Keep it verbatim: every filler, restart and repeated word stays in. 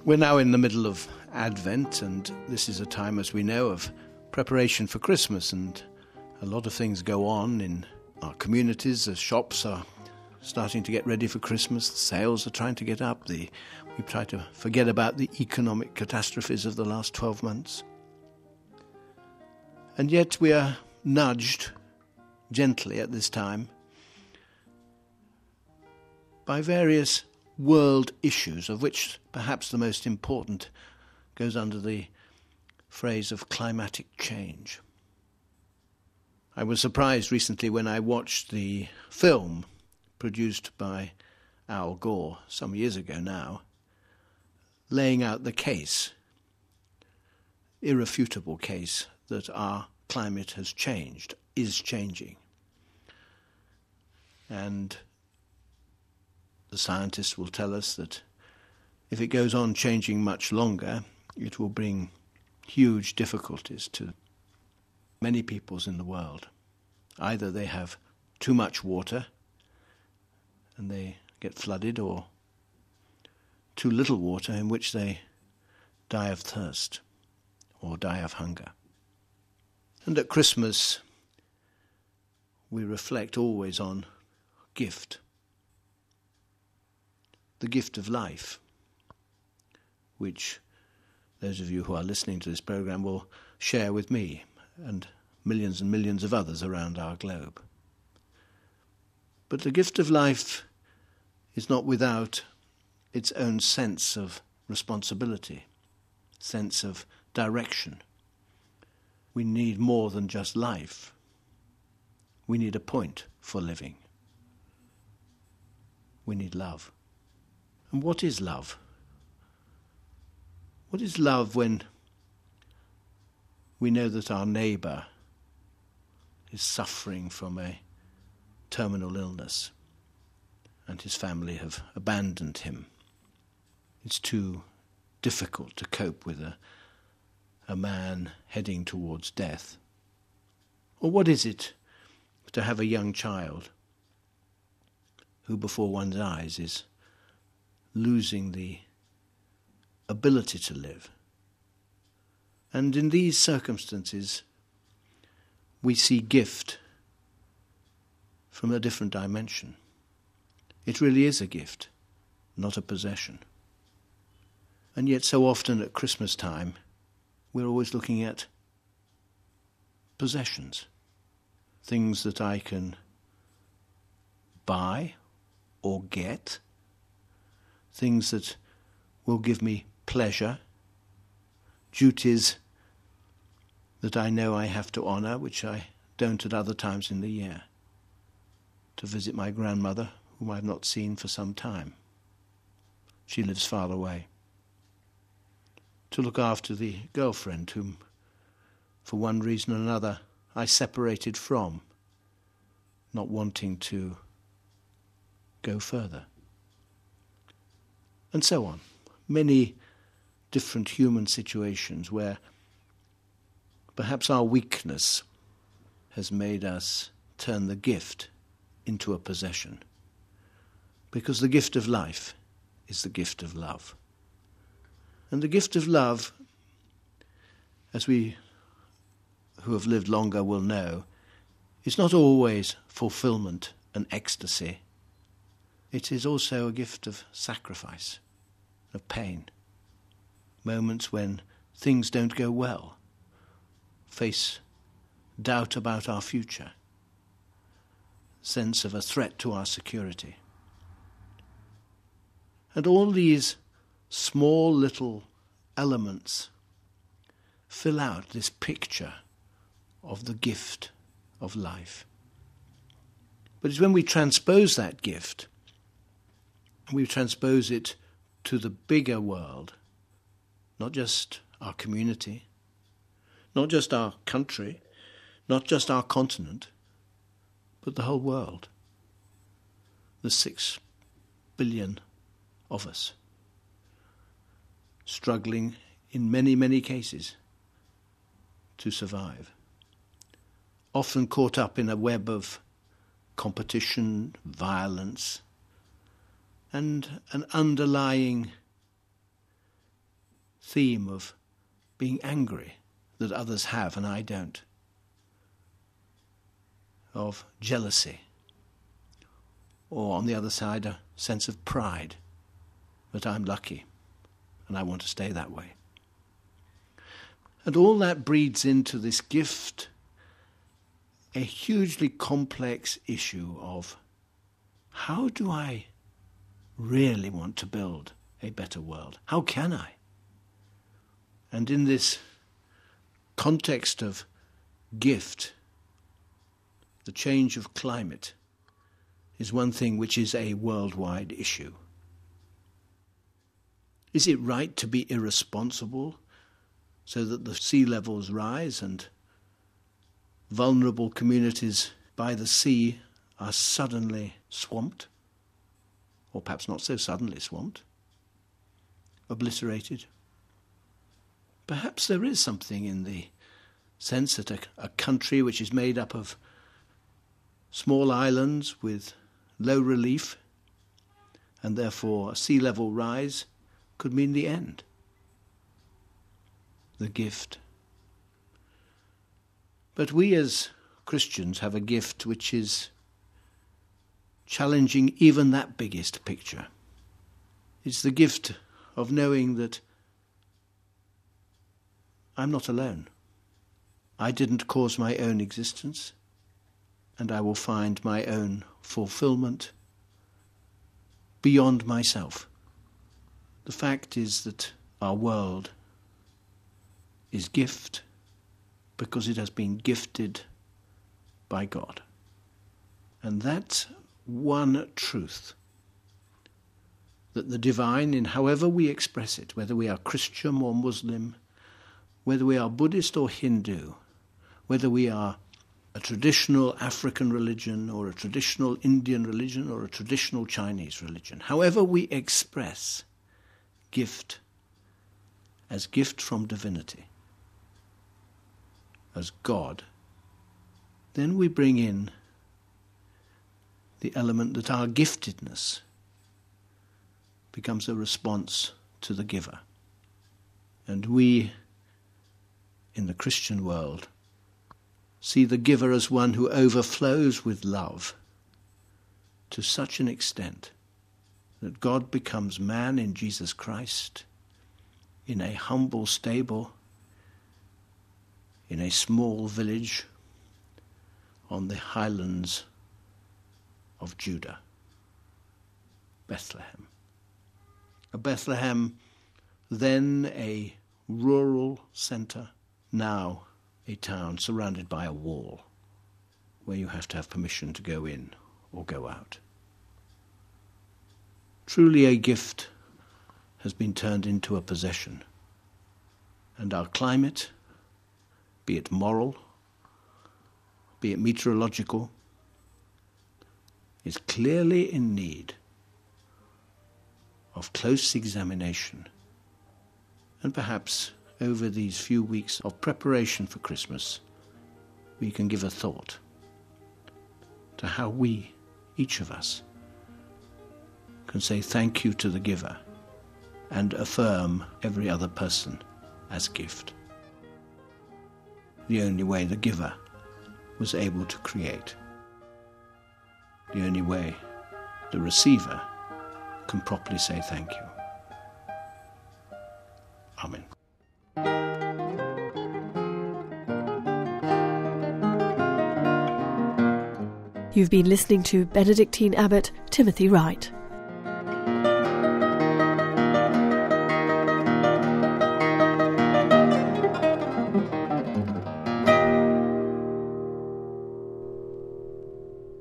We're now in the middle of Advent, and this is a time, as we know, of preparation for Christmas, and a lot of things go on in our communities. The shops are starting to get ready for Christmas, the sales are trying to get up, the, we try to forget about the economic catastrophes of the last twelve months. And yet we are nudged gently at this time by various world issues, of which perhaps the most important goes under the phrase of climatic change. I was surprised recently when I watched the film produced by Al Gore some years ago now, laying out the case, irrefutable case, that our climate has changed, is changing. And the scientists will tell us that if it goes on changing much longer, it will bring huge difficulties to many peoples in the world. Either they have too much water and they get flooded, or too little water in which they die of thirst or die of hunger. And at Christmas, we reflect always on gift. The gift of life, which those of you who are listening to this program will share with me and millions and millions of others around our globe. But the gift of life is not without its own sense of responsibility, sense of direction. We need more than just life. We need a point for living. We need love. And what is love? What is love when we know that our neighbour is suffering from a terminal illness and his family have abandoned him? It's too difficult to cope with a, a man heading towards death. Or what is it to have a young child who before one's eyes is losing the ability to live? And in these circumstances, we see gift from a different dimension. It really is a gift, not a possession. And yet so often at Christmas time, we're always looking at possessions, things that I can buy or get, things that will give me pleasure, duties that I know I have to honour, which I don't at other times in the year. To visit my grandmother, whom I've not seen for some time. She lives far away. To look after the girlfriend whom, for one reason or another, I separated from, not wanting to go further. And so on. Many different human situations where perhaps our weakness has made us turn the gift into a possession. Because the gift of life is the gift of love. And the gift of love, as we who have lived longer will know, is not always fulfillment and ecstasy. It is also a gift of sacrifice, of pain. Moments when things don't go well, face doubt about our future, sense of a threat to our security. And all these small little elements fill out this picture of the gift of life. But it's when we transpose that gift, we transpose it to the bigger world, not just our community, not just our country, not just our continent, but the whole world, the six billion of us, struggling in many, many cases to survive, often caught up in a web of competition, violence, and an underlying theme of being angry that others have and I don't, of jealousy, or on the other side a sense of pride that I'm lucky and I want to stay that way. And all that breeds into this gift a hugely complex issue of how do I really want to build a better world? How can I? And in this context of gift, the change of climate is one thing which is a worldwide issue. Is it right to be irresponsible so that the sea levels rise and vulnerable communities by the sea are suddenly swamped? Or perhaps not so suddenly swamped, obliterated? Perhaps there is something in the sense that a, a country which is made up of small islands with low relief, and therefore a sea level rise, could mean the end. The gift. But we as Christians have a gift which is challenging even that biggest picture. It's the gift of knowing that I'm not alone. I didn't cause my own existence, and I will find my own fulfillment beyond myself. The fact is that our world is gift because it has been gifted by God. And that one truth, that the divine, in however we express it, whether we are Christian or Muslim, whether we are Buddhist or Hindu, whether we are a traditional African religion or a traditional Indian religion or a traditional Chinese religion, however we express gift as gift from divinity, as God, then we bring in the element that our giftedness becomes a response to the giver. And we, in the Christian world, see the giver as one who overflows with love to such an extent that God becomes man in Jesus Christ, in a humble stable, in a small village on the highlands of Judah, Bethlehem. A Bethlehem, then a rural centre, now a town surrounded by a wall where you have to have permission to go in or go out. Truly a gift has been turned into a possession, and our climate, be it moral, be it meteorological, is clearly in need of close examination. And perhaps over these few weeks of preparation for Christmas, we can give a thought to how we, each of us, can say thank you to the giver and affirm every other person as gift. The only way the giver was able to create. The only way the receiver can properly say thank you. Amen. You've been listening to Benedictine Abbot Timothy Wright.